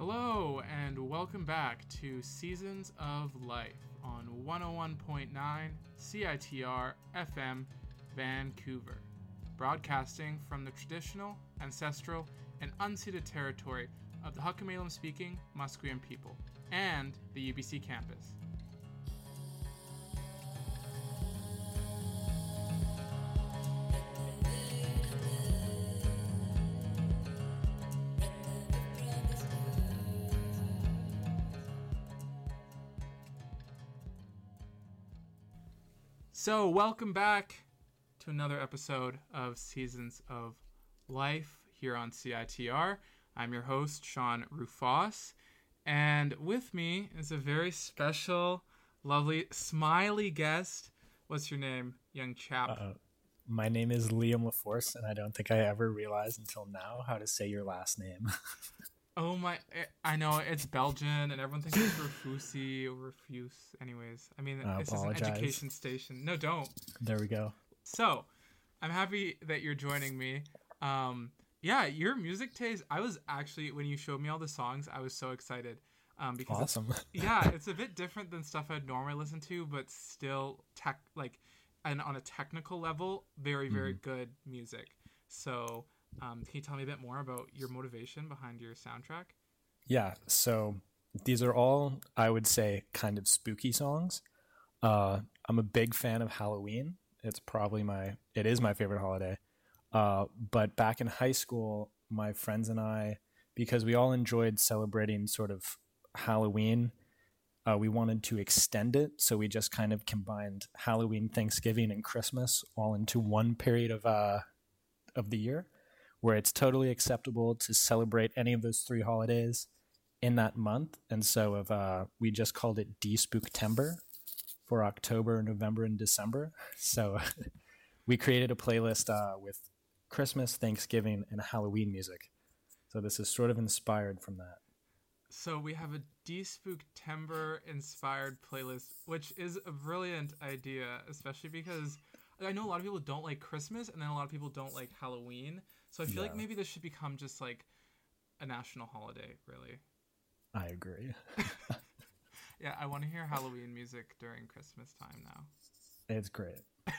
Hello and welcome back to Seasons of Life on 101.9 CITR FM Vancouver, broadcasting from the traditional, ancestral, and unceded territory of the Hukamalum-speaking Musqueam people and the UBC campus. So, welcome back to another episode of Seasons of Life here on CITR. I'm your host, Sean Rufus, and with me is a very special, lovely, smiley guest. What's your name, young chap? My name is Liam LaForce, and I don't think I ever realized until now how to say your last name. Oh my, I know, it's Belgian, and everyone thinks it's Refusi or Refuse. Anyways, I mean, this is an education station. No, don't. There we go. So, I'm happy that you're joining me. Yeah, your music taste, I was actually, when you showed me all the songs, I was so excited. Because awesome. It's a bit different than stuff I'd normally listen to, but still, and on a technical level, very, very good music. So... can you tell me a bit more about your motivation behind your soundtrack? Yeah, so these are all, I would say, kind of spooky songs. I'm a big fan of Halloween. It is my favorite holiday. But back in high school, my friends and I, because we all enjoyed celebrating sort of Halloween, we wanted to extend it. So we just kind of combined Halloween, Thanksgiving, and Christmas all into one period of the year, where it's totally acceptable to celebrate any of those three holidays in that month. And so we just called it D-Spooktember for October, November, and December. So we created a playlist with Christmas, Thanksgiving, and Halloween music. So this is sort of inspired from that. So we have a D-Spooktember inspired playlist, which is a brilliant idea, especially because... I know a lot of people don't like Christmas, and then a lot of people don't like Halloween. So I feel like maybe this should become just like a national holiday, really. I agree. Yeah, I want to hear Halloween music during Christmas time now. It's great.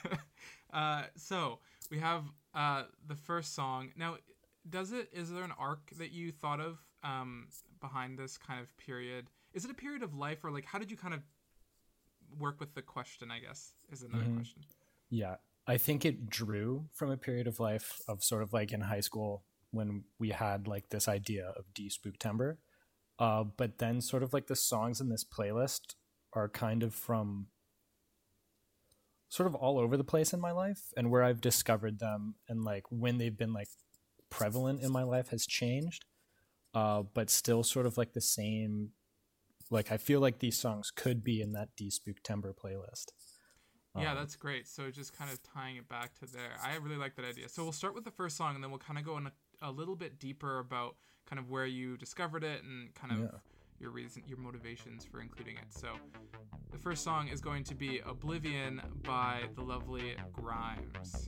So we have the first song. Now, is there an arc that you thought of behind this kind of period? Is it a period of life, or like how did you kind of work with the question, I guess, is another question. Yeah, I think it drew from a period of life of sort of like in high school when we had like this idea of D-Spooktember. But then sort of like the songs in this playlist are kind of from sort of all over the place in my life, and where I've discovered them and like when they've been like prevalent in my life has changed. But still sort of like the same, like I feel like these songs could be in that D-Spooktember playlist. Yeah, that's great. So just kind of tying it back to there. I really like that idea. So we'll start with the first song, and then we'll kind of go in a little bit deeper about kind of where you discovered it and kind of your motivations for including it. So the first song is going to be Oblivion by the lovely Grimes.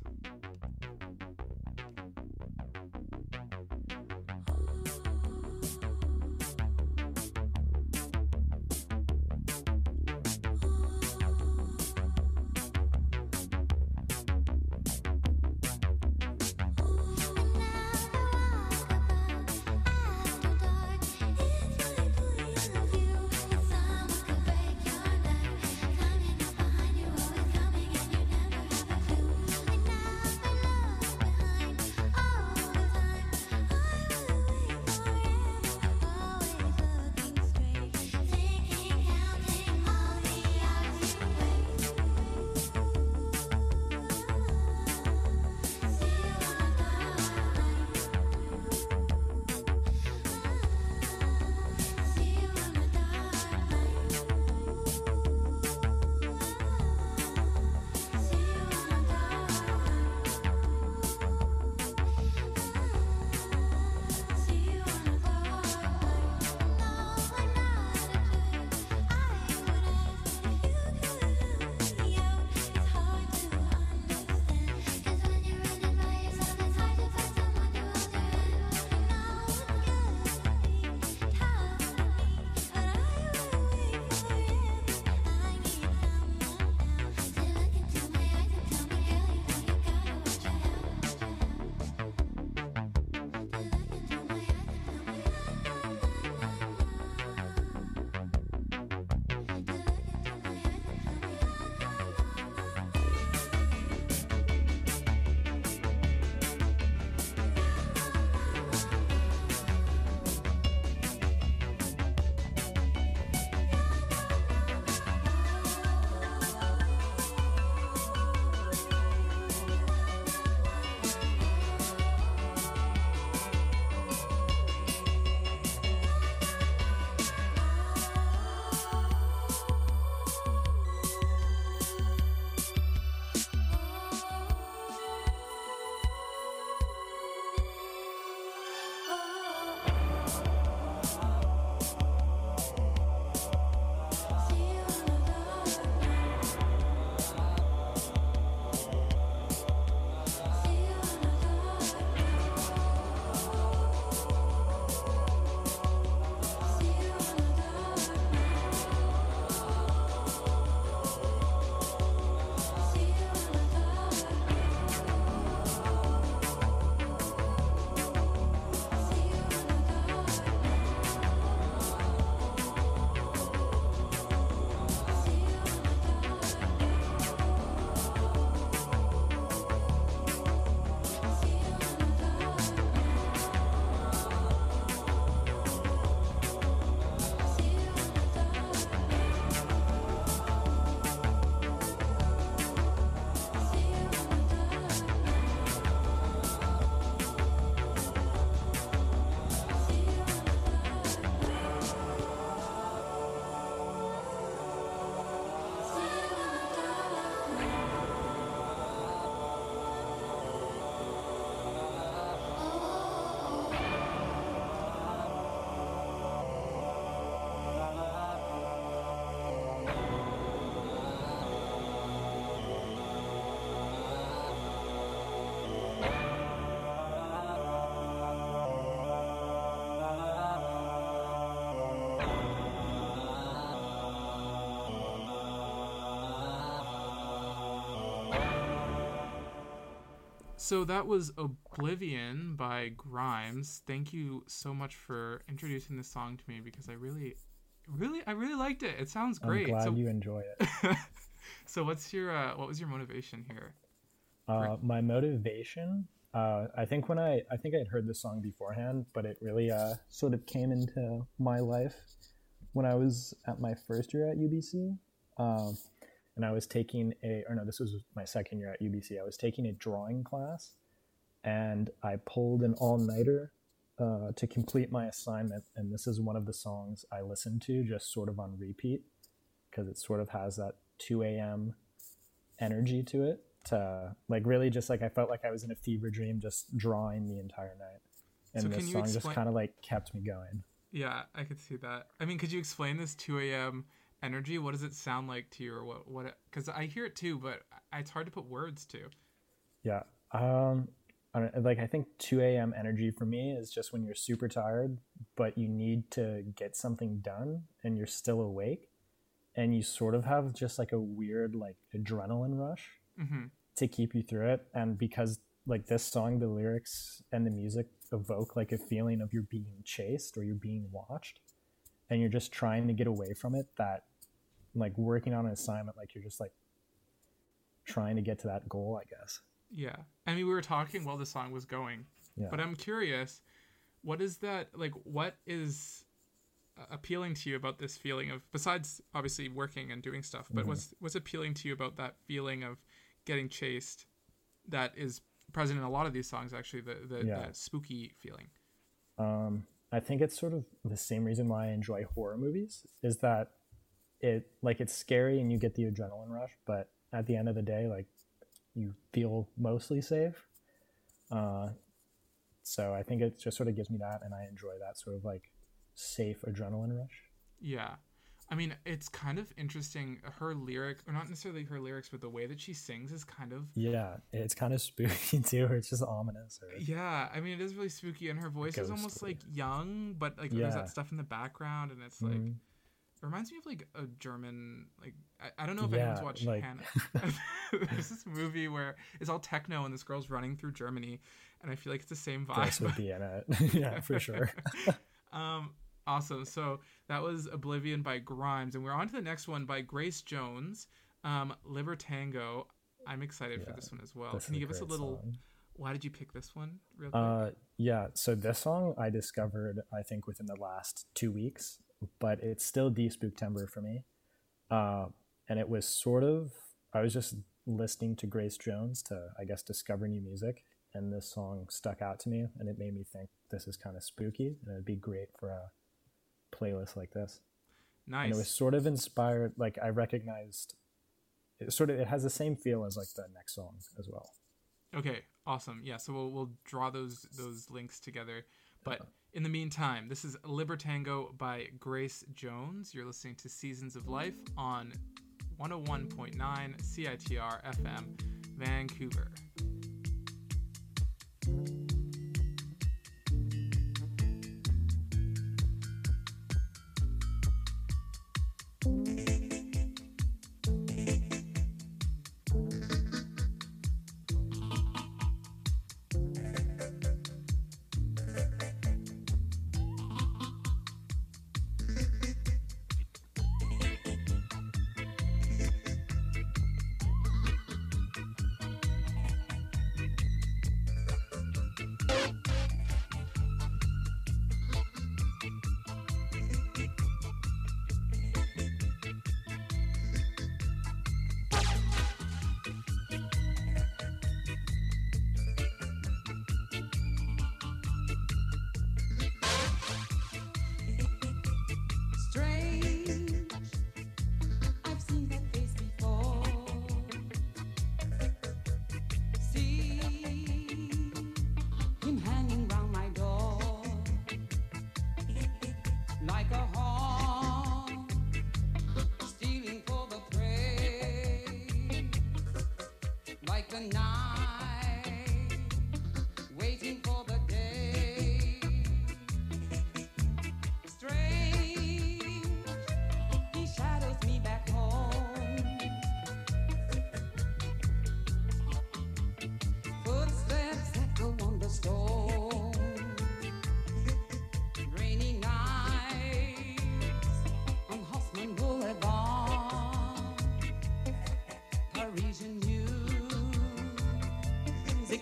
So that was Oblivion by Grimes. Thank you so much for introducing this song to me because I really liked it. It sounds great. I'm glad you enjoy it. So what was your motivation here? My motivation, I think I had heard this song beforehand, but it really sort of came into my life when I was at my first year at UBC. And I was taking this was my second year at UBC. I was taking a drawing class, and I pulled an all-nighter to complete my assignment. And this is one of the songs I listened to just sort of on repeat because it sort of has that 2 a.m. energy to it. Like really just like I felt like I was in a fever dream just drawing the entire night. And so this song just kind of like kept me going. Yeah, I could see that. I mean, could you explain this 2 a.m. energy? What does it sound like to you, or what? Because I hear it too, but it's hard to put words to. Yeah, I think 2 a.m. energy for me is just when you're super tired, but you need to get something done, and you're still awake, and you sort of have just like a weird like adrenaline rush to keep you through it. And because like this song, the lyrics and the music evoke like a feeling of you're being chased or you're being watched, and you're just trying to get away from it, that like working on an assignment, like you're just like trying to get to that goal, I guess. Yeah. I mean, we were talking while the song was going, but I'm curious, what is appealing to you about this feeling of, besides obviously working and doing stuff, but what's appealing to you about that feeling of getting chased that is present in a lot of these songs, actually, that spooky feeling? I think it's sort of the same reason why I enjoy horror movies, is that it's scary and you get the adrenaline rush, but at the end of the day, like you feel mostly safe. So I think it just sort of gives me that, and I enjoy that sort of like safe adrenaline rush. Yeah. I mean, it's kind of interesting. Her lyric, or not necessarily her lyrics, but the way that she sings is kind of... Yeah, it's kind of spooky too. It's just ominous. Yeah, I mean, it is really spooky, and her voice is almost like young, but like there's that stuff in the background, and it's like... It reminds me of like a German, like I don't know if anyone's watched Hannah. There's this movie where it's all techno and this girl's running through Germany, and I feel like it's the same vibe. This would be in it. Yeah, for sure. Awesome. So that was Oblivion by Grimes, and we're on to the next one by Grace Jones, Libertango. I'm excited for this one as well. Can you give us a little song. Why did you pick this one real quick? Yeah, so this song I discovered I think within the last 2 weeks, but it's still De-Spooktember for me. And it was sort of, I was just listening to Grace Jones to, I guess, discover new music, and this song stuck out to me, and it made me think this is kind of spooky, and it'd be great for a playlist like this. Nice. And it was sort of inspired, like I recognized, it has the same feel as like the next song as well. Okay, awesome. Yeah, so we'll draw those links together. But in the meantime, this is Libertango by Grace Jones. You're listening to Seasons of Life on 101.9 CITR FM, Vancouver.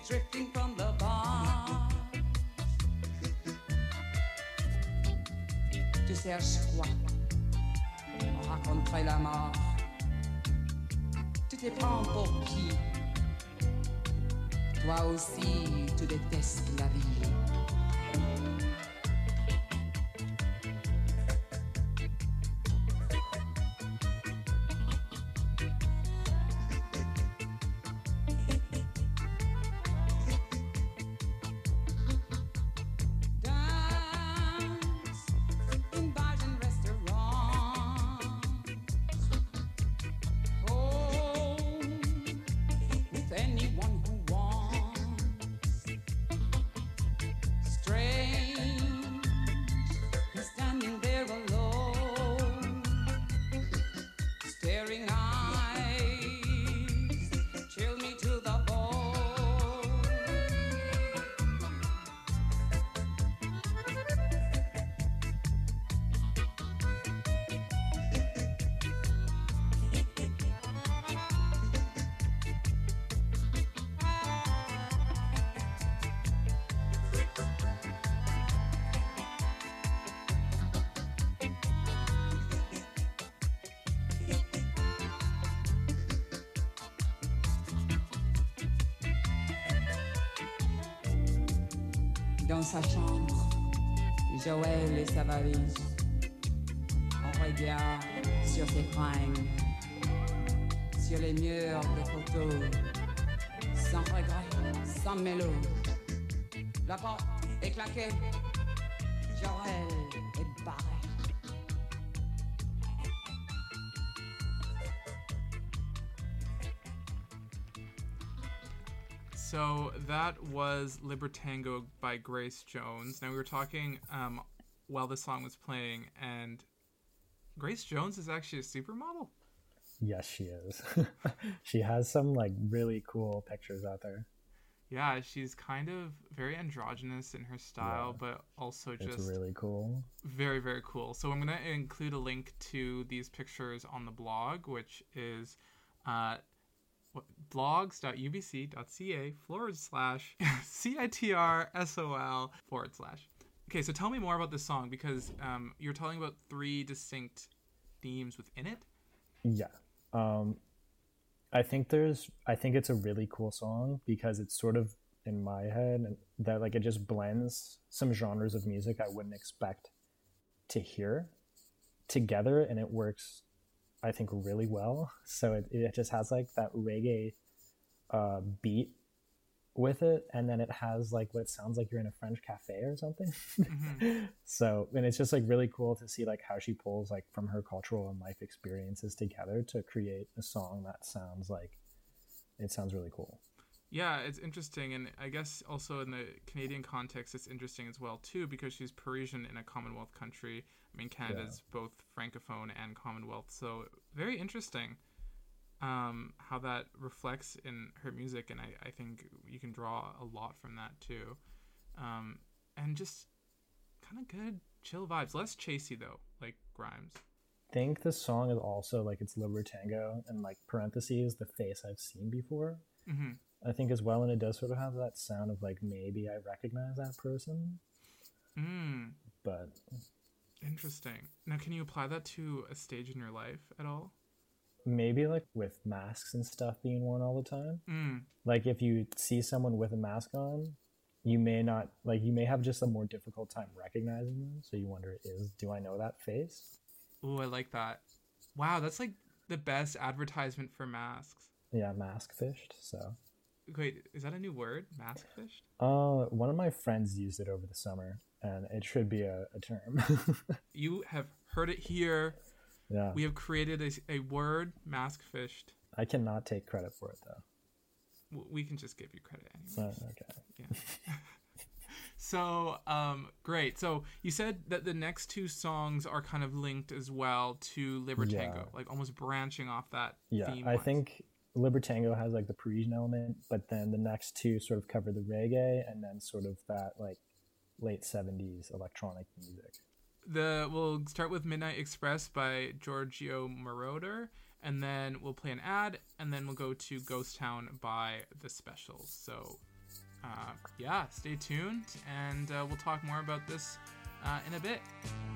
drifting from the bar. Tu cherches quoi? Rencontrer la mort. Tu te prends pour qui? Toi aussi, tu détestes la vie. Dans sa chambre, Joël et sa valise. On regarde sur ses fringues, sur les murs des photos, sans regret, sans mélo. La porte est claquée, Joël est barré. So that was Libertango by Grace Jones. Now we were talking while the song was playing, and Grace Jones is actually a supermodel? Yes, she is. She has some like really cool pictures out there. Yeah, she's kind of very androgynous in her style, but also just it's really cool. Very, very cool. So I'm going to include a link to these pictures on the blog, which is blogs.ubc.ca/CITRSOL/. Okay, so tell me more about this song, because you're telling about 3 distinct themes within it. Yeah. I think it's a really cool song because it's sort of in my head and that like it just blends some genres of music I wouldn't expect to hear together, and it works I think really well. So it just has like that reggae beat with it, and then it has like what sounds like you're in a French cafe or something. Mm-hmm. So, and it's just like really cool to see like how she pulls like from her cultural and life experiences together to create a song that sounds really cool. Yeah, it's interesting, and I guess also in the Canadian context it's interesting as well too, because she's Parisian in a Commonwealth country. I mean, Canada's both Francophone and Commonwealth, so very interesting how that reflects in her music, and I think you can draw a lot from that too. And just kind of good, chill vibes. Less chasey though, like Grimes. I think the song is also like it's Libertango and like parentheses, the face I've seen before. Mm-hmm. I think as well, and it does sort of have that sound of like maybe I recognize that person. But interesting. Now, can you apply that to a stage in your life at all? Maybe like with masks and stuff being worn all the time. Like if you see someone with a mask on, you may have just a more difficult time recognizing them. So you wonder, do I know that face? Oh, I like that. Wow, that's like the best advertisement for masks. Yeah, mask fished. So. Wait, is that a new word? Mask fished? One of my friends used it over the summer, and it should be a term. You have heard it here. Yeah. We have created a word, mask fished. I cannot take credit for it, though. We can just give you credit anyway. Okay. Yeah. So, great. So you said that the next 2 songs are kind of linked as well to Libertango, like almost branching off that theme. I think Libertango has like the Parisian element, but then the next 2 sort of cover the reggae and then sort of that like late 70s electronic music. We'll start with Midnight Express by Giorgio Moroder, and then we'll play an ad, and then we'll go to Ghost Town by The Specials. So stay tuned, and we'll talk more about this in a bit.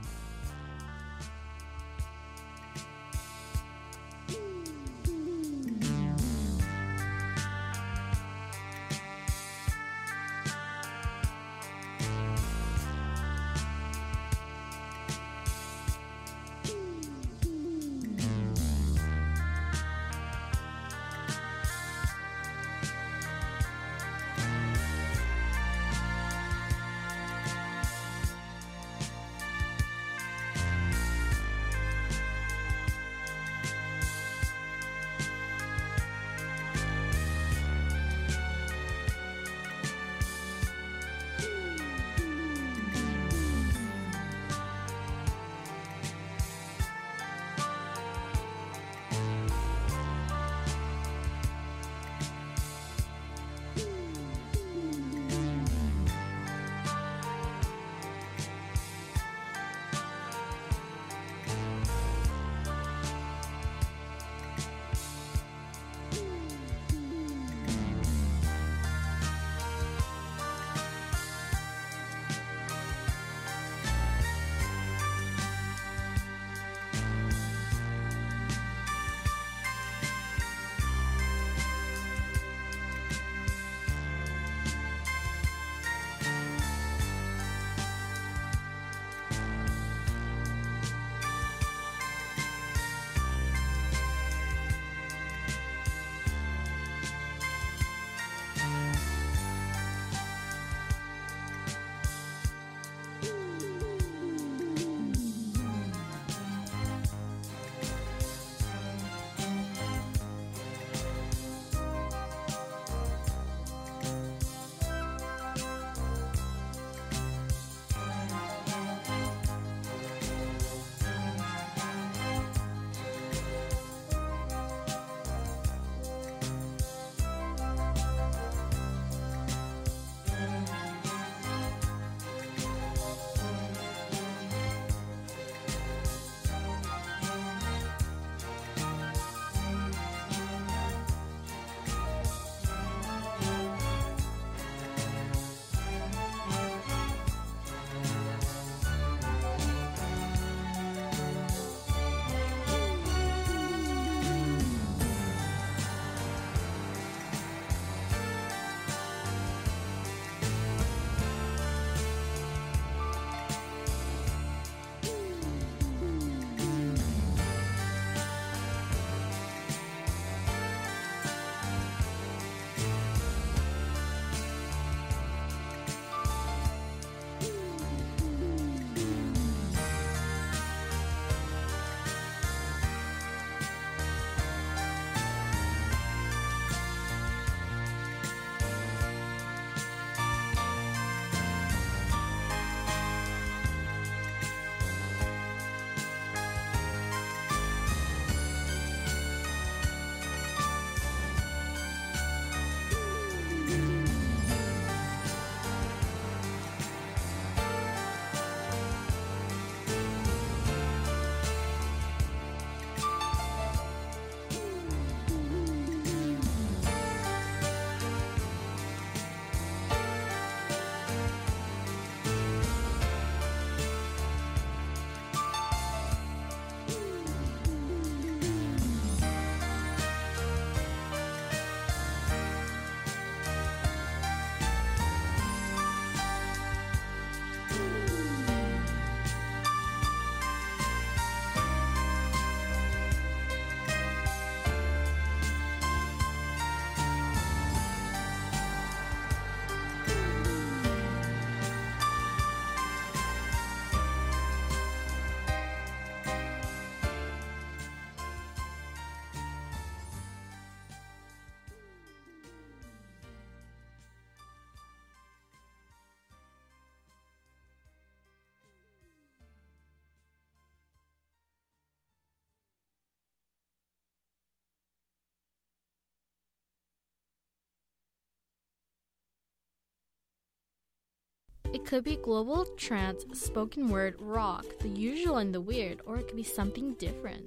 It could be global, trance, spoken word, rock, the usual and the weird, or it could be something different.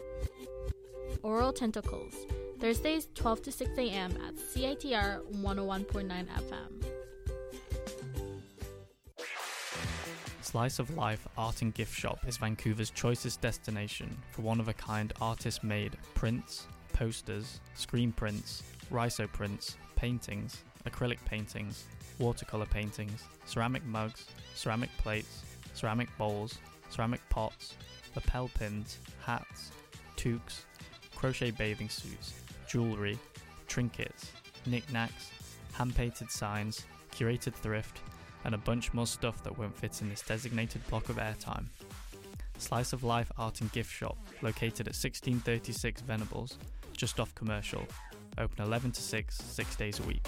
Oral Tentacles, Thursdays 12 to 6 a.m. at CITR 101.9 FM. Slice of Life Art and Gift Shop is Vancouver's choicest destination for one-of-a-kind artist-made prints, posters, screen prints, rhizo prints, paintings, acrylic paintings, watercolor paintings, ceramic mugs, ceramic plates, ceramic bowls, ceramic pots, lapel pins, hats, toques, crochet bathing suits, jewellery, trinkets, knickknacks, hand-painted signs, curated thrift, and a bunch more stuff that won't fit in this designated block of airtime. Slice of Life Art and Gift Shop, located at 1636 Venables, just off Commercial, open 11 to 6 days a week.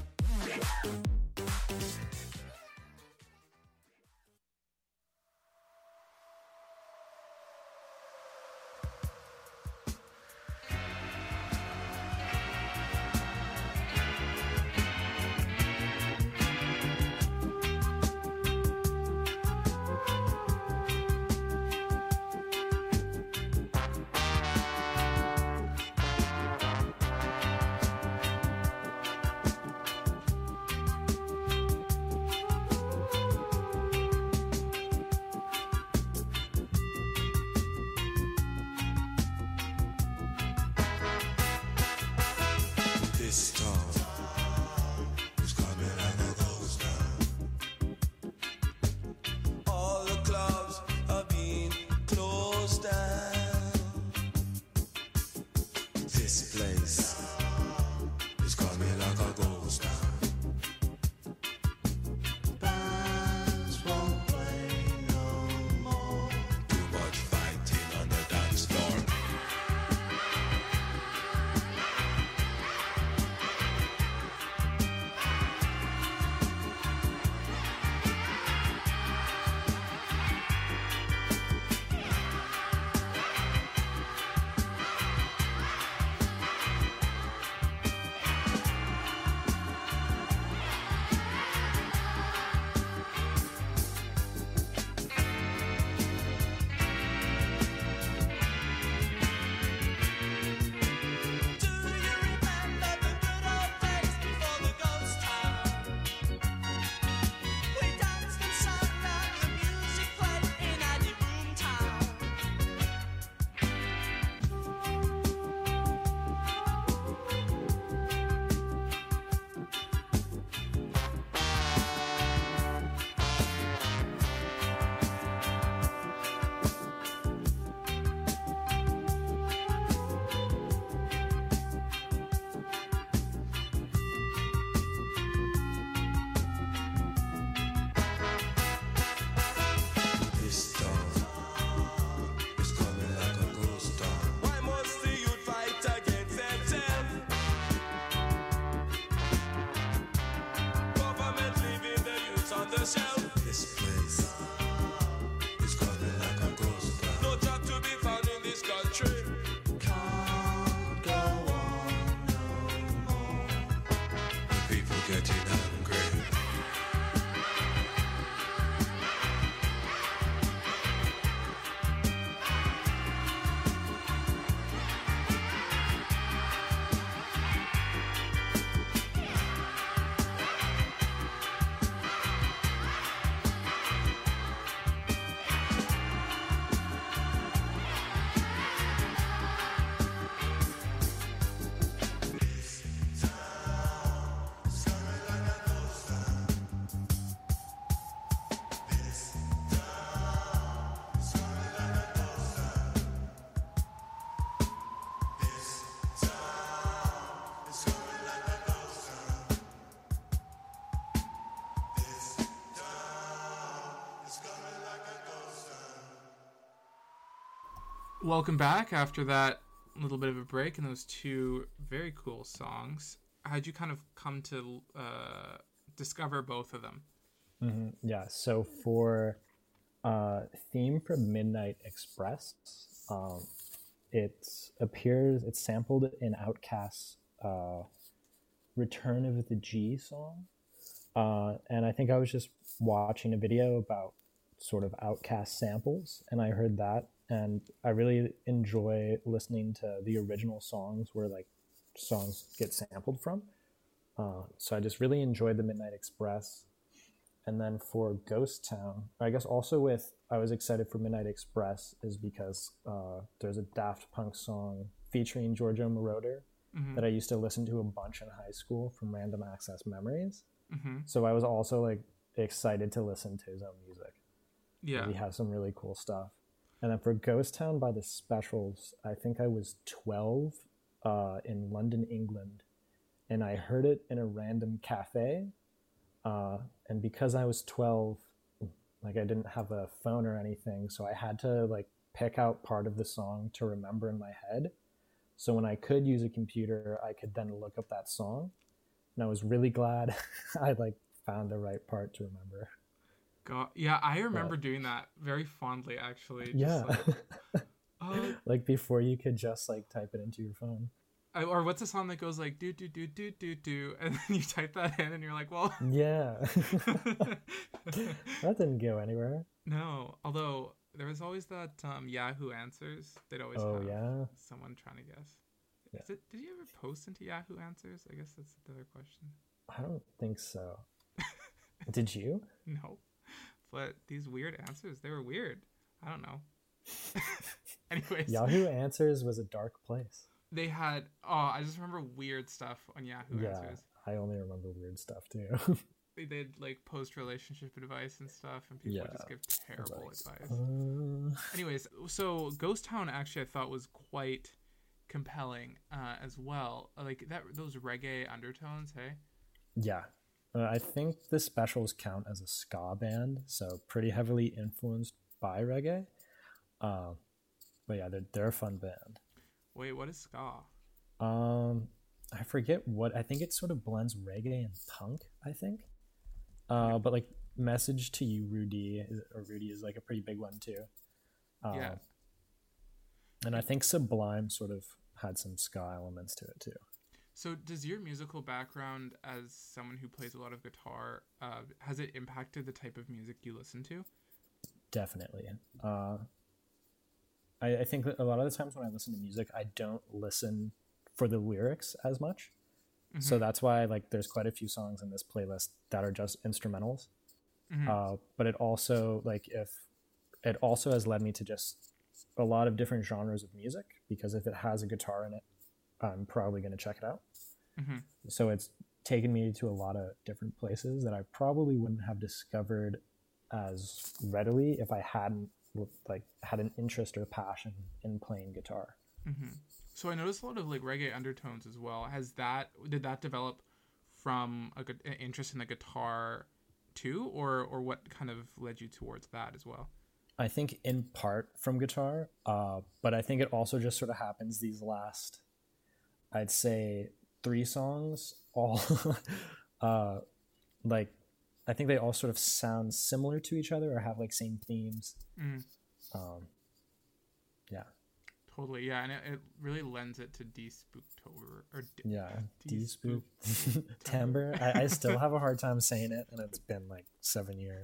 Welcome back after that little bit of a break and those two very cool songs. How'd you kind of come to discover both of them? Mm-hmm. Yeah, so for theme for Midnight Express, it's sampled in Outkast's Return of the G song. And I think I was just watching a video about sort of Outkast samples, and I heard that, and I really enjoy listening to the original songs where like songs get sampled from. So I just really enjoyed the Midnight Express. And then for Ghost Town, I guess also with I was excited for Midnight Express is because there's a Daft Punk song featuring Giorgio Moroder that I used to listen to a bunch in high school from Random Access Memories. So I was also like excited to listen to his own music. Yeah. He has some really cool stuff. And then for Ghost Town by the Specials, I think I was 12 in London, England, and I heard it in a random cafe. And because I was 12, like I didn't have a phone or anything, so I had to like pick out part of the song to remember in my head. So when I could use a computer, I could then look up that song. And I was really glad I like found the right part to remember. God, yeah, I remember doing that very fondly, actually. Yeah. Like, like before you could just like type it into your phone. or what's a song that goes like do do do do do do, and then you type that in, and you're like, well, yeah. That didn't go anywhere. No, although there was always that Yahoo Answers. They'd always have someone trying to guess. Yeah. Did you ever post into Yahoo Answers? I guess that's the other question. I don't think so. Did you? No, but these weird answers, they were weird. I don't know. Anyways, Yahoo Answers was a dark place. They had I just remember weird stuff on Yahoo Answers. I only remember weird stuff too. They'd like post relationship advice and stuff, and people would just give terrible advice. Anyways, so Ghost Town actually I thought was quite compelling as well. Like those reggae undertones, hey? Yeah. I think the Specials count as a ska band, so pretty heavily influenced by reggae. But yeah, they're a fun band. Wait, what is ska? I forget what. I think it sort of blends reggae and punk, I think. But like Message to You, Rudy is like a pretty big one too. Yeah. And I think Sublime sort of had some ska elements to it too. So does your musical background as someone who plays a lot of guitar, has it impacted the type of music you listen to? Definitely. I think that a lot of the times when I listen to music, I don't listen for the lyrics as much. So that's why like there's quite a few songs in this playlist that are just instrumentals. But it also has led me to just a lot of different genres of music, because if it has a guitar in it, I'm probably going to check it out. So it's taken me to a lot of different places that I probably wouldn't have discovered as readily if I hadn't had an interest or passion in playing guitar. So I noticed a lot of like reggae undertones as well. Did that develop from an interest in the guitar too, or what kind of led you towards that as well? I think in part from guitar, but I think it also just sort of happens these last, I'd say 3 songs, all like I think they all sort of sound similar to each other or have like same themes. Yeah. Totally, yeah, and it really lends it to D-Spooktober or D-Spooktember. I still have a hard time saying it, and it's been like 7 years.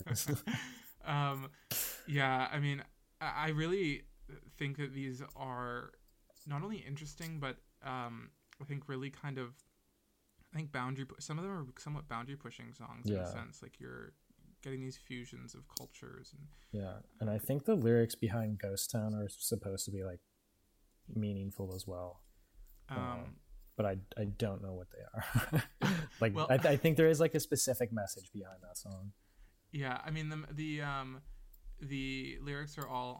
Yeah, I mean, I really think that these are not only interesting, but I think really kind of, some of them are somewhat boundary pushing songs in a sense. Like you're getting these fusions of cultures and I think the lyrics behind Ghost Town are supposed to be like meaningful as well. But I don't know what they are. Like, well, I think there is like a specific message behind that song. Yeah, I mean the lyrics are all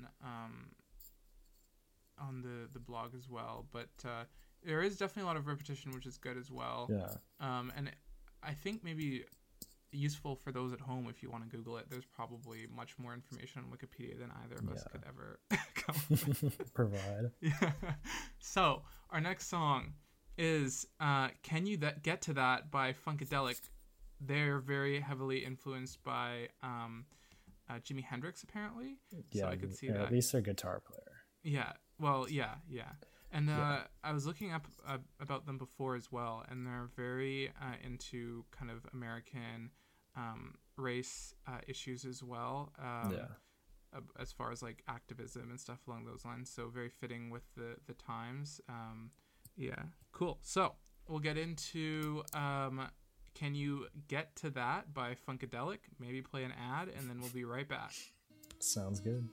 on the blog as well, but there is definitely a lot of repetition, which is good as well. Yeah. And I think maybe useful for those at home, if you want to Google it, there's probably much more information on Wikipedia than either of us could ever come provide. Yeah. So our next song is Can You Get to That by Funkadelic. They're very heavily influenced by Jimi Hendrix, apparently. Yeah, so I could see that. At least their guitar player. Yeah. Well, yeah. And I was looking up about them before as well, and they're very into kind of American race issues as well. As far as like activism and stuff along those lines. So very fitting with the times. Yeah. Cool. So we'll get into Can You Get to That by Funkadelic? Maybe play an ad, and then we'll be right back. Sounds good.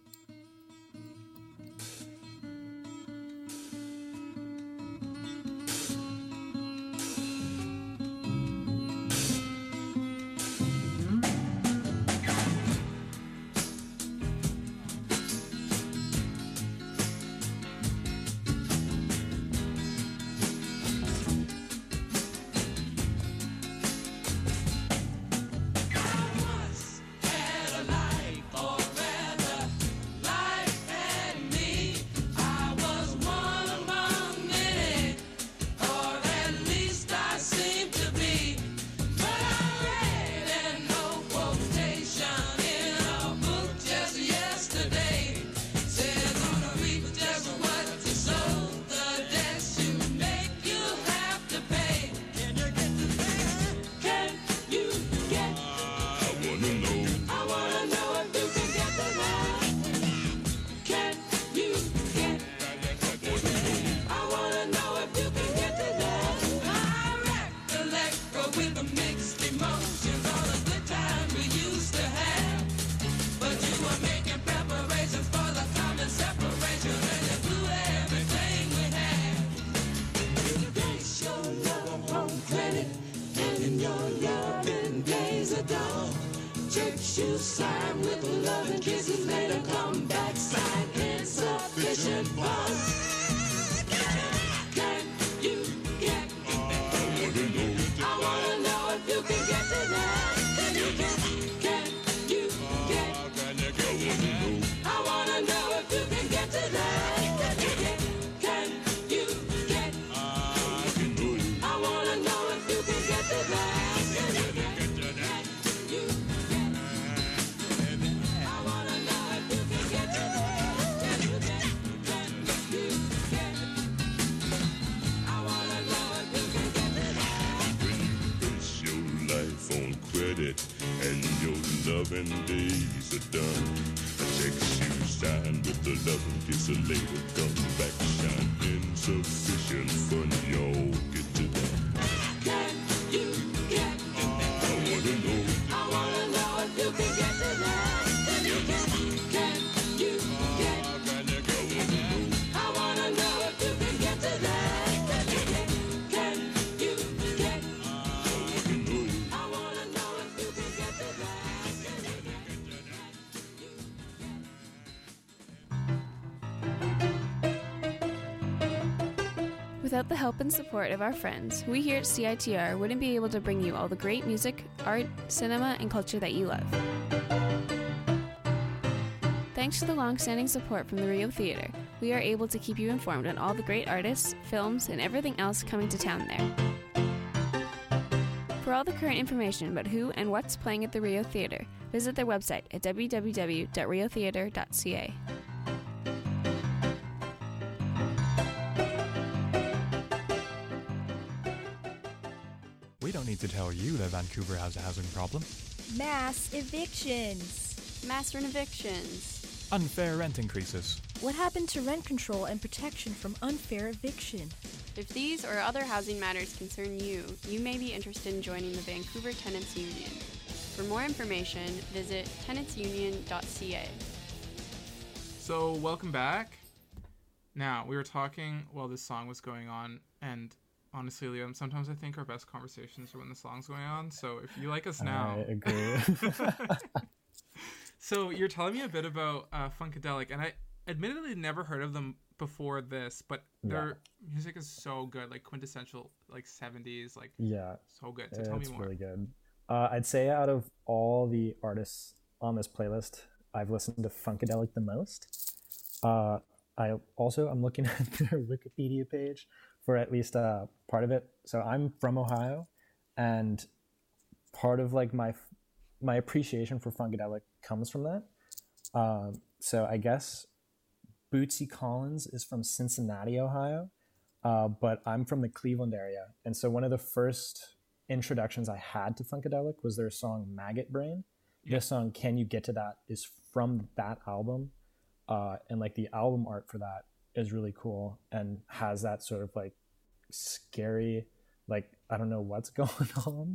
And your loving days are done. A text you sign with the loving kiss a later come back shine. Insufficient fun, y'all get to that. Can you get to that? I wanna know if you can get to that. Can you get? I wanna know if you can get to that. Can you get? Without the help and support of our friends, we here at CITR wouldn't be able to bring you all the great music, art, cinema, and culture that you love. Thanks to the long-standing support from the Rio Theatre, we are able to keep you informed on all the great artists, films, and everything else coming to town there. For all the current information about who and what's playing at the Rio Theatre, visit their website at www.riotheatre.ca. We don't need to tell you that Vancouver has a housing problem. Mass evictions. Mass evictions. Unfair rent increases. What happened to rent control and protection from unfair eviction? If these or other housing matters concern you, you may be interested in joining the Vancouver Tenants Union. For more information, visit tenantsunion.ca. So, welcome back. Now, we were talking while this song was going on, and honestly, Liam, sometimes I think our best conversations are when the song's going on. So if you like us now... I agree. So you're telling me a bit about Funkadelic, and I admittedly never heard of them before this, but their music is so good, like quintessential, like 70s, like so good. So tell me more. It's really good. I'd say out of all the artists on this playlist, I've listened to Funkadelic the most. I'm looking at their Wikipedia page for at least part of it. So I'm from Ohio, and part of like my appreciation for Funkadelic comes from that. So I guess Bootsy Collins is from Cincinnati, Ohio, but I'm from the Cleveland area. And so one of the first introductions I had to Funkadelic was their song Maggot Brain. Yeah. This song, Can You Get to That, is from that album. And like the album art for that is really cool and has that sort of like scary, like I don't know what's going on.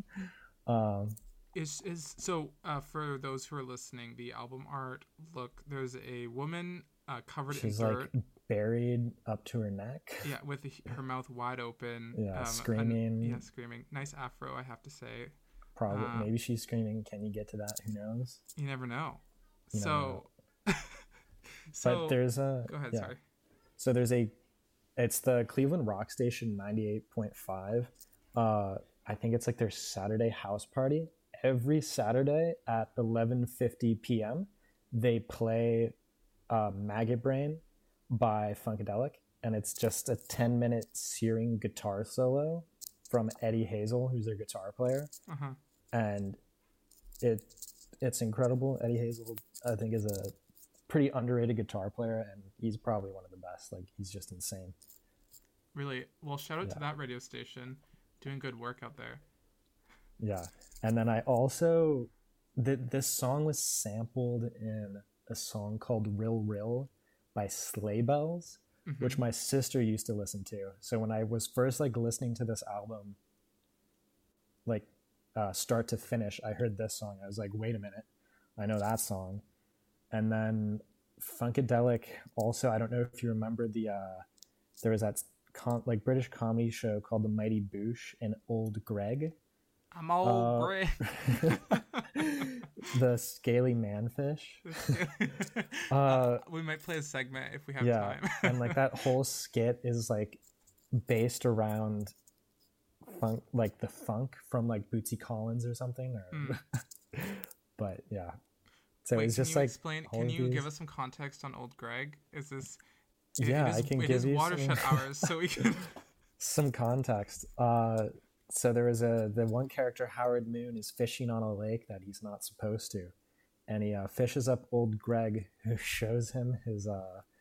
For those who are listening, the album art, look, there's a woman covered She's in dirt. like buried up to her neck. Yeah, with her mouth wide open. Yeah, screaming. Screaming. Nice afro, I have to say. Probably. Maybe she's screaming, "Can you get to that?" Who knows? You never know. So but there's a... Go ahead, yeah. sorry. So there's it's the Cleveland Rock Station 98.5. I think it's like their Saturday house party. Every Saturday at 11:50 p.m. they play Maggot Brain by Funkadelic, and it's just a 10-minute searing guitar solo from Eddie Hazel, who's their guitar player. Uh-huh. And it's incredible. Eddie Hazel, I think, is a pretty underrated guitar player, and he's probably one of the best. Like, he's just insane. Really? Well, shout out to that radio station, doing good work out there. Yeah. And then I also... this song was sampled in a song called Rill Rill by Sleigh Bells, which my sister used to listen to. So when I was first like listening to this album, like start to finish, I heard this song. I was like, wait a minute, I know that song. And then Funkadelic also, I don't know if you remember there was that British comedy show called The Mighty Boosh and Old Greg. I'm old Greg. The Scaly Manfish. We might play a segment if we have time. And like that whole skit is like based around funk, like the funk from like Bootsy Collins or something. But yeah. So it's just like... Can you give us some context on Old Greg? Is this... I can give you watershed hours, so we can... some context. So there was the one character, Howard Moon, is fishing on a lake that he's not supposed to. And he fishes up Old Greg, who shows him his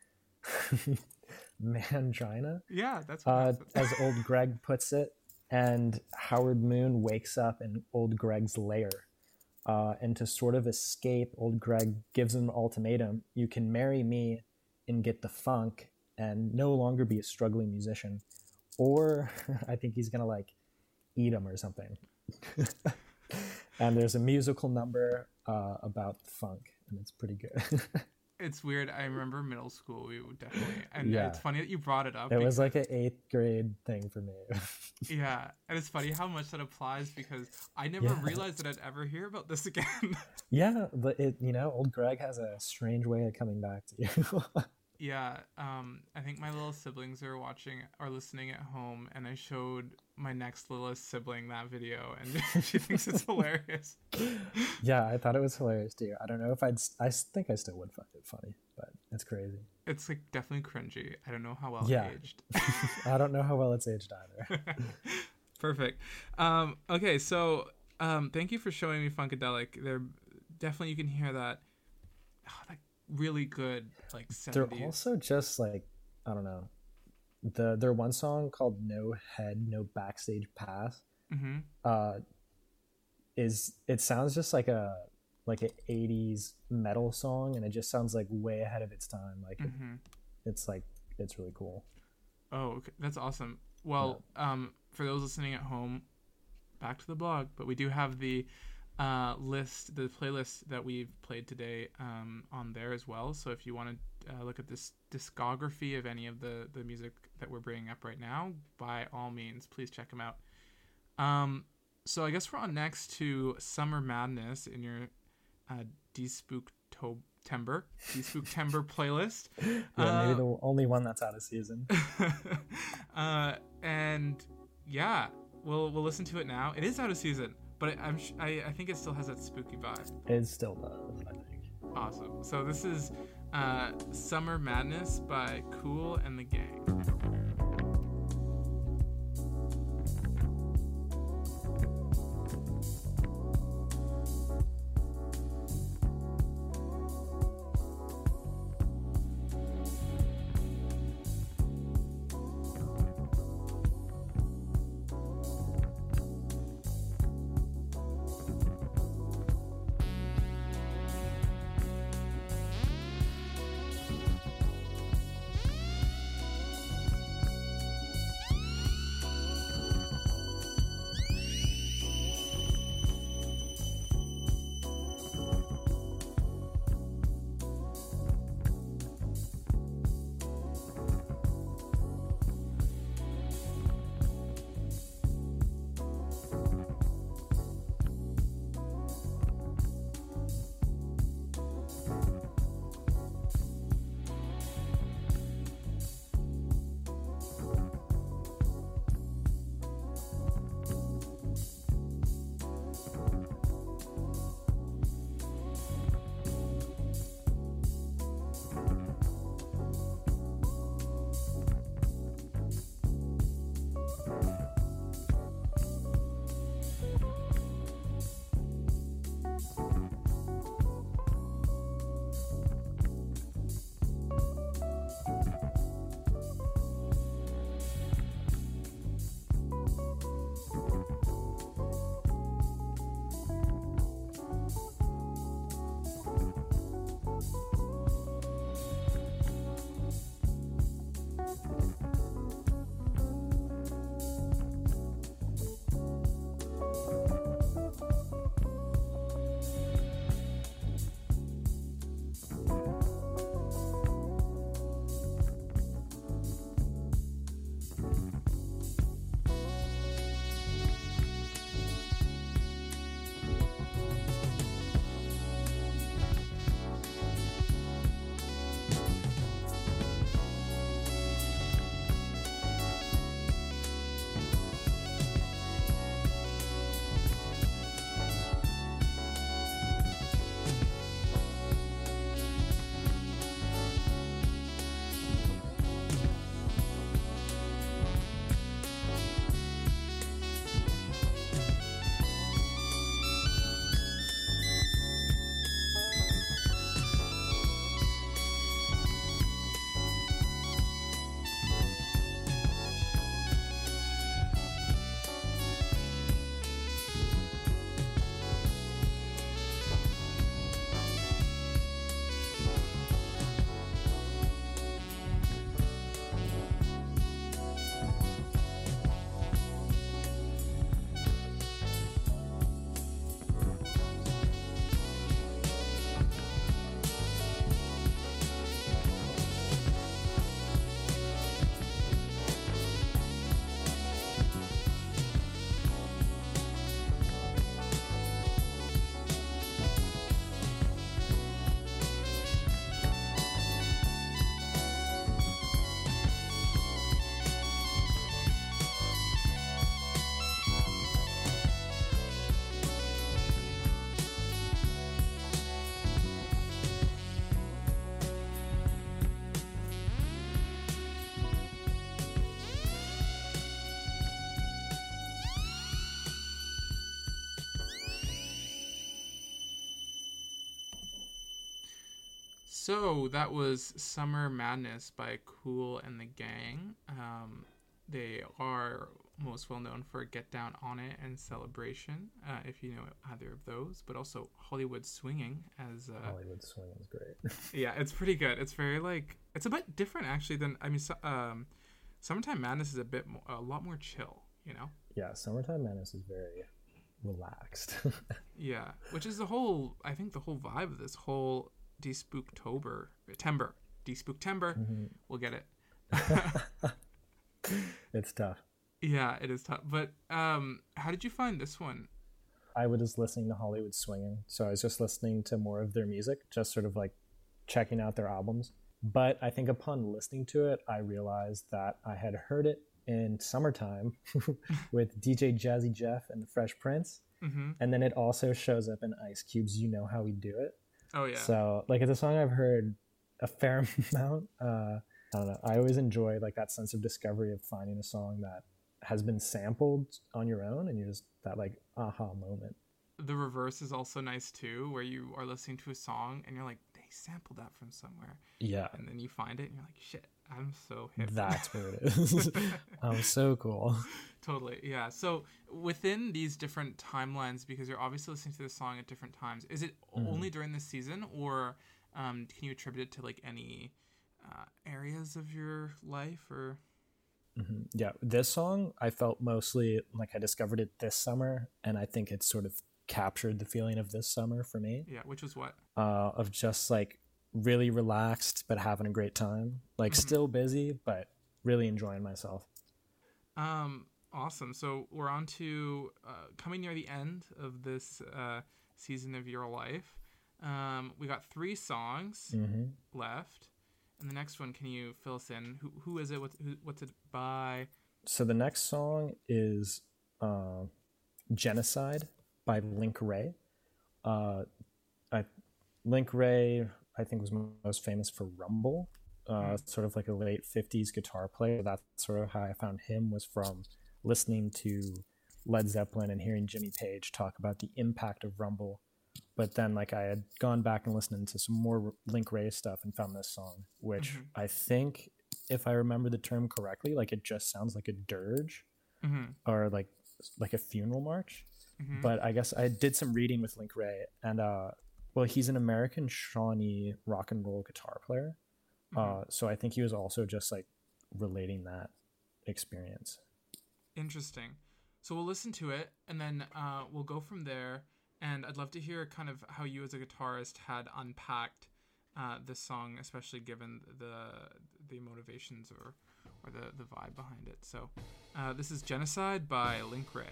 mangina. Yeah, that's what as Old Greg puts it. And Howard Moon wakes up in Old Greg's lair. And to sort of escape, Old Greg gives him an ultimatum. You can marry me and get the funk and no longer be a struggling musician. Or I think he's going to like eat him or something. And there's a musical number about funk, and it's pretty good. It's weird. I remember middle school, we would definitely... And it's funny that you brought it up. It was like an 8th grade thing for me. Yeah, and it's funny how much that applies, because I never realized that I'd ever hear about this again. Yeah, but Old Greg has a strange way of coming back to you. Yeah, I think my little siblings are watching or listening at home, and I showed my next littlest sibling that video, and she thinks it's hilarious. Yeah, I thought it was hilarious too. I don't know if I think I still would find it funny, but it's crazy. It's like definitely cringy. I don't know how well it aged. I don't know how well it's aged either. Perfect. Okay, so thank you for showing me Funkadelic. They're definitely, you can hear that. That really good like 70s. They're also just like, I don't know, their one song called No Head No Backstage Pass it sounds just like an 80s metal song, and it just sounds like way ahead of its time. Like it's really cool. Oh, okay. That's awesome. Well, for those listening at home, back to the blog, but we do have the playlist that we've played today on there as well. So if you want to look at this discography of any of the music that we're bringing up right now, by all means, please check them out. So I guess we're on next to Summer Madness in your Despooktember playlist. Yeah, maybe the only one that's out of season. And yeah, we'll listen to it now. It is out of season, but I think it still has that spooky vibe. It still does, I think. Awesome. So this is Summer Madness by Kool and the Gang. So that was Summer Madness by Kool and the Gang. They are most well known for Get Down On It and Celebration, if you know either of those, but also Hollywood Swinging as Hollywood Swinging is great. Yeah, it's pretty good. It's very it's a bit different actually than Summertime Madness is a lot more chill, you know? Yeah, Summertime Madness is very relaxed. Yeah, which is the whole vibe of this whole Despooktober. We'll get it. It's tough. Yeah, it is tough. But how did you find this one? I was just listening to Hollywood Swinging, so I was just listening to more of their music, just sort of like checking out their albums. But I think upon listening to it, I realized that I had heard it in Summertime with DJ Jazzy Jeff and the Fresh Prince. Mm-hmm. And then it also shows up in Ice Cube's You Know How We Do It. Oh, yeah. So, like, it's a song I've heard a fair amount. I don't know. I always enjoy, like, that sense of discovery of finding a song that has been sampled on your own and you're just that, like, aha moment. The reverse is also nice, too, where you are listening to a song and you're like, they sampled that from somewhere. Yeah. And then you find it and you're like, shit, I'm so hip. That's where it is. So cool. Totally, yeah. So within these different timelines, because you're obviously listening to the song at different times, is it only during this season, or can you attribute it to like any areas of your life? Or Yeah, this song I felt mostly like I discovered it this summer, and I think it sort of captured the feeling of this summer for me. Yeah, which was what? Of just like really relaxed but having a great time, like still busy but really enjoying myself. Awesome. So we're on to coming near the end of this season of your life. We got 3 songs left, and the next one, can you fill us in? Who is it? What's it by? So the next song is Genocide by Link Wray. Link Wray, I think, was most famous for Rumble, sort of like a late 50s guitar player. That's sort of how I found him, was from listening to Led Zeppelin and hearing Jimmy Page talk about the impact of Rumble. But then like I had gone back and listened to some more Link Wray stuff and found this song, which I think, if I remember the term correctly, like it just sounds like a dirge or like a funeral march. But I guess I did some reading with Link Wray, and well, he's an American Shawnee rock and roll guitar player. So I think he was also just like relating that experience. Interesting. So we'll listen to it, and then we'll go from there. And I'd love to hear kind of how you as a guitarist had unpacked this song, especially given the motivations or the vibe behind it. So this is Genocide by Link Wray.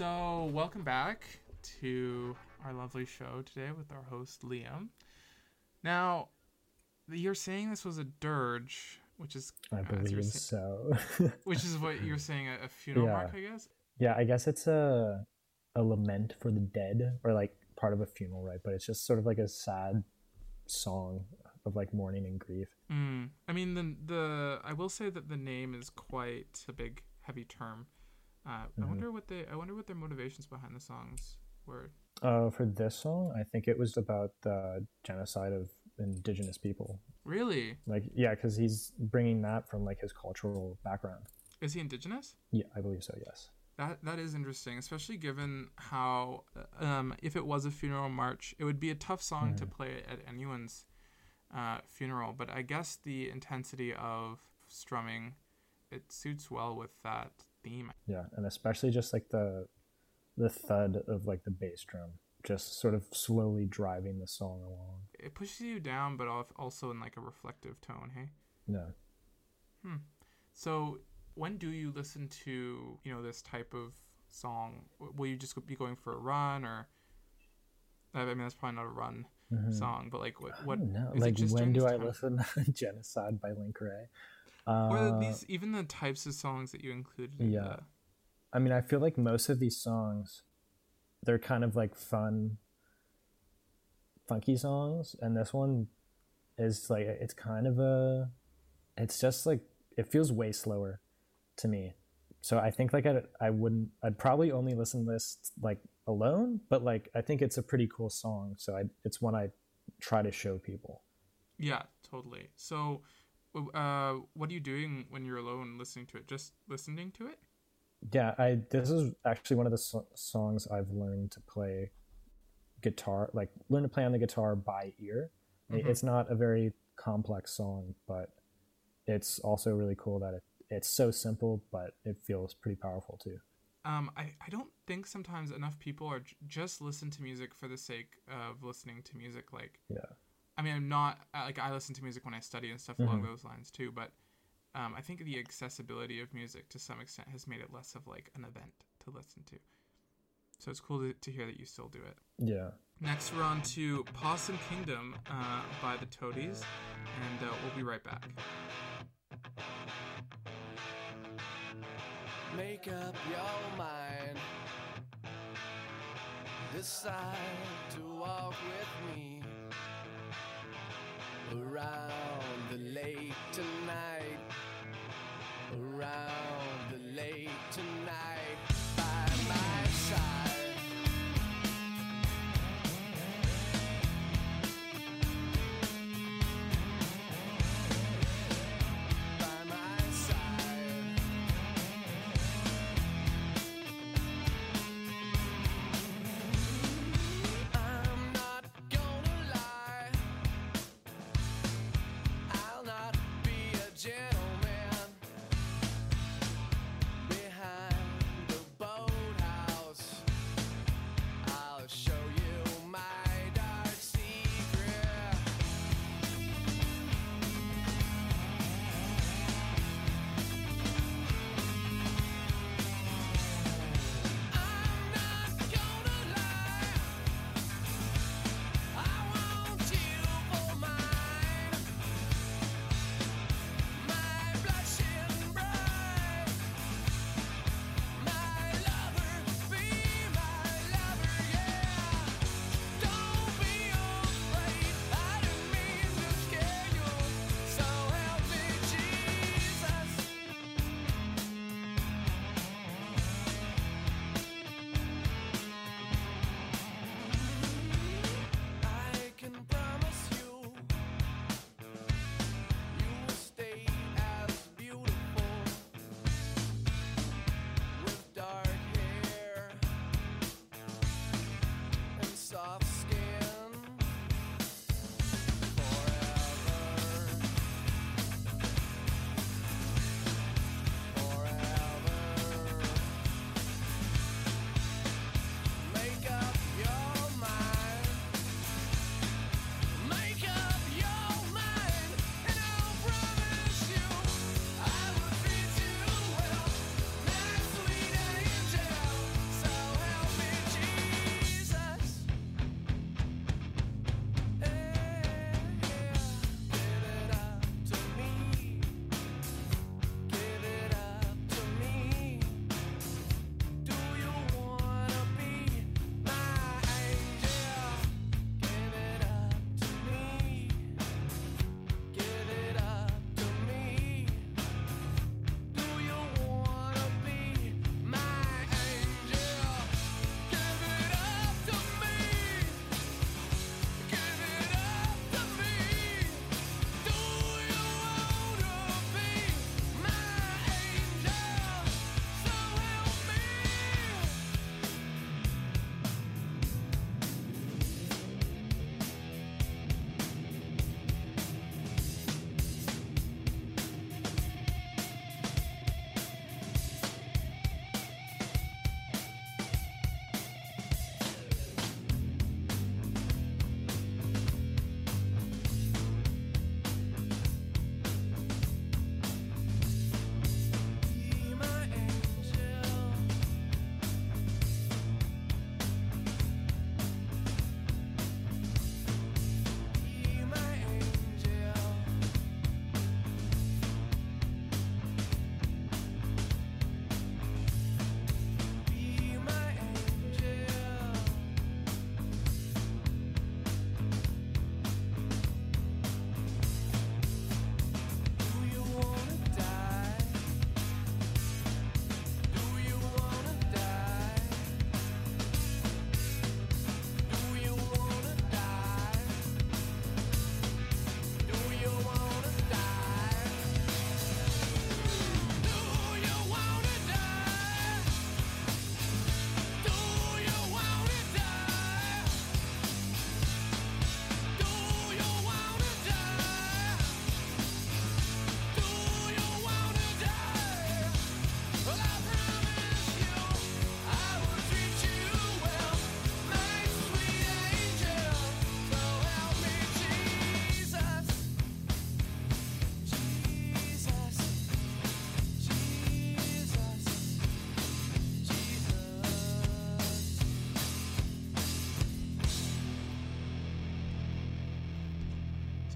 So, welcome back to our lovely show today with our host, Liam. Now, you're saying this was a dirge, which is... I believe so. Which is what you're saying, a funeral march, I guess? Yeah, I guess it's a lament for the dead, or like part of a funeral rite, but it's just sort of like a sad song of like mourning and grief. I mean, I will say that the name is quite a big, heavy term. I wonder what their motivations behind the songs were. For this song, I think it was about the genocide of indigenous people. Really? Like, yeah, because he's bringing that from like his cultural background. Is he indigenous? Yeah, I believe so. Yes. That is interesting, especially given how if it was a funeral march, it would be a tough song to play at anyone's funeral. But I guess the intensity of strumming, it suits well with that theme. Yeah, and especially just like the thud of like the bass drum, just sort of slowly driving the song along. It pushes you down, but also in like a reflective tone. Hey. Yeah. So when do you listen to this type of song? Will you just be going for a run, or I mean that's probably not a run song, but like what? I don't know. Is like it just when do I time? listen to Genocide by Link Wray? Or these even the types of songs that you included. Yeah. I mean, I feel like most of these songs, they're kind of like fun, funky songs. And this one is like, it's kind of it's just like, it feels way slower to me. So I think like I'd probably only listen to this like alone, but like, I think it's a pretty cool song. So it's one I try to show people. Yeah, totally. So what are you doing when you're alone listening to it? Just listening to it? Yeah, this is actually one of the songs I've learned to play guitar, like learn to play on the guitar by ear. It's not a very complex song, but it's also really cool that it's so simple, but it feels pretty powerful too. I don't think sometimes enough people are just listen to music for the sake of listening to music. Like, yeah. I mean, I'm not like I listen to music when I study and stuff along those lines too, but I think the accessibility of music to some extent has made it less of like an event to listen to. So it's cool to hear that you still do it. Yeah. Next, we're on to Possum Kingdom by the Toadies, and we'll be right back. Make up your mind. Decide to walk with me around the lake tonight. Around the lake tonight. By my side. My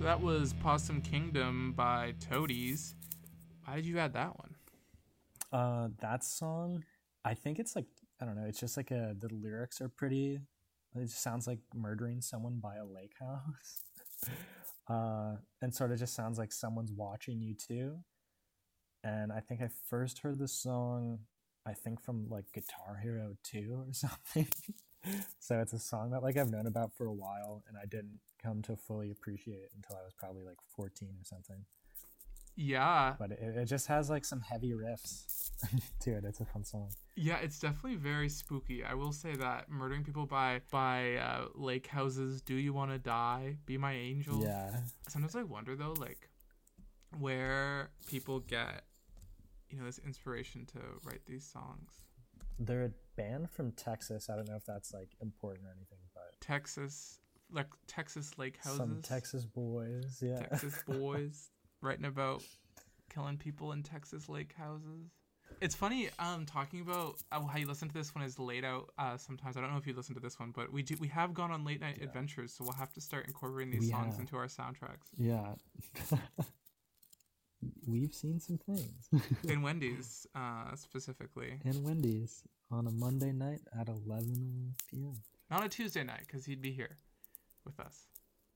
that was Possum Kingdom by Toadies. Why did you add that one? That song, I think it's like, I don't know, it's just like the lyrics are pretty, it just sounds like murdering someone by a lake house. And sort of just sounds like someone's watching you too. And I think I first heard the song, I think from like Guitar Hero 2 or something. So it's a song that like I've known about for a while, and I didn't come to fully appreciate it until I was probably like 14 or something. Yeah. But it just has like some heavy riffs to it. It's a fun song. Yeah, it's definitely very spooky. I will say that. Murdering people by lake houses. Do you want to die? Be my angel. Yeah. Sometimes I wonder though, like, where people get, you know, this inspiration to write these songs. They're a band from Texas. I don't know if that's like important or anything, but Texas, like Texas lake houses. Some Texas boys, yeah. Texas boys writing about killing people in Texas lake houses. It's funny talking about how you listen to this one is laid out sometimes. I don't know if you listen to this one, but we have gone on late night adventures, so we'll have to start incorporating these songs into our soundtracks. Yeah. We've seen some things. In Wendy's, specifically. In Wendy's on a Monday night at 11 p.m. Not a Tuesday night, because he'd be here with us.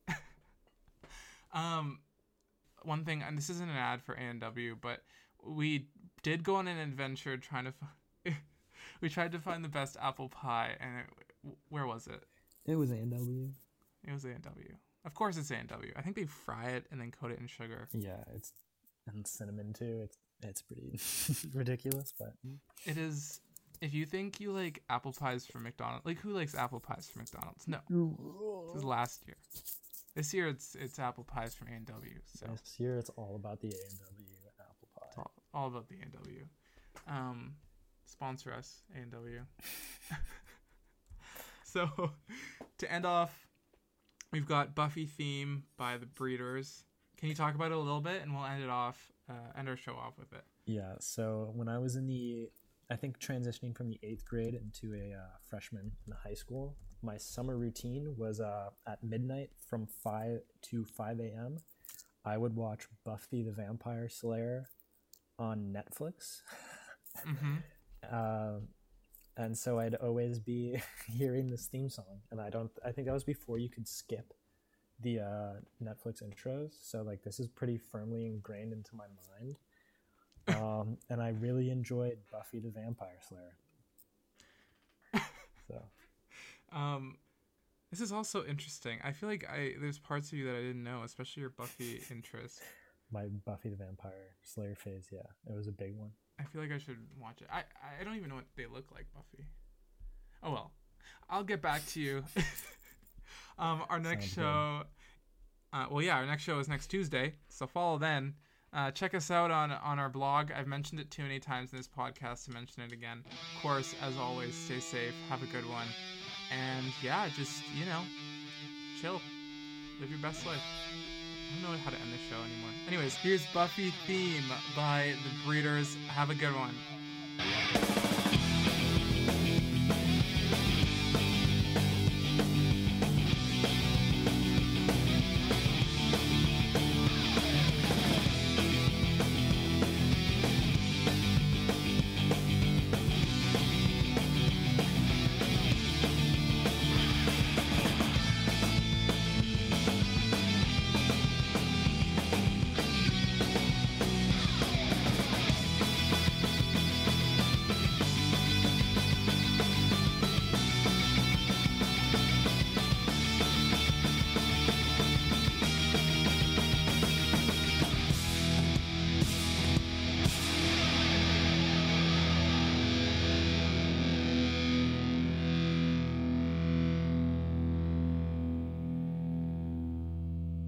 One thing, and this isn't an ad for A&W, but we did go on an adventure trying to find... we tried to find the best apple pie, and where was it? It was A&W. It was A&W. Of course it's A&W. I think they fry it and then coat it in sugar. Yeah, it's... and cinnamon too. It's pretty ridiculous, but it is. If you think you like apple pies from McDonald's, like who likes apple pies from McDonald's? No, this is last year. This year it's apple pies from A&W. So this year it's all about the A&W apple pie. It's all about the A&W. Sponsor us, A&W. So to end off, we've got Buffy theme by the Breeders. Can you talk about it a little bit, and we'll end it off, end our show off with it? Yeah, so when I was I think transitioning from the 8th grade into a freshman in high school, my summer routine was at midnight from 5 to 5 a.m. I would watch Buffy the Vampire Slayer on Netflix. Mm-hmm. And so I'd always be hearing this theme song, and I think that was before you could skip the Netflix intros, so like this is pretty firmly ingrained into my mind, and I really enjoyed Buffy the Vampire Slayer. So this is also interesting. I feel like there's parts of you that I didn't know, especially your Buffy interest. My Buffy the Vampire Slayer phase, yeah, it was a big one. I feel like I should watch it. I don't even know what they look like, Buffy. Oh well, I'll get back to you. Our next show, our next show is next Tuesday, so follow then. Check us out on our blog. I've mentioned it too many times in this podcast to mention it again. Of course, as always, stay safe, have a good one, and yeah, just, you know, chill, live your best life. I don't know how to end this show anymore. Anyways, here's Buffy theme by the Breeders. Have a good one.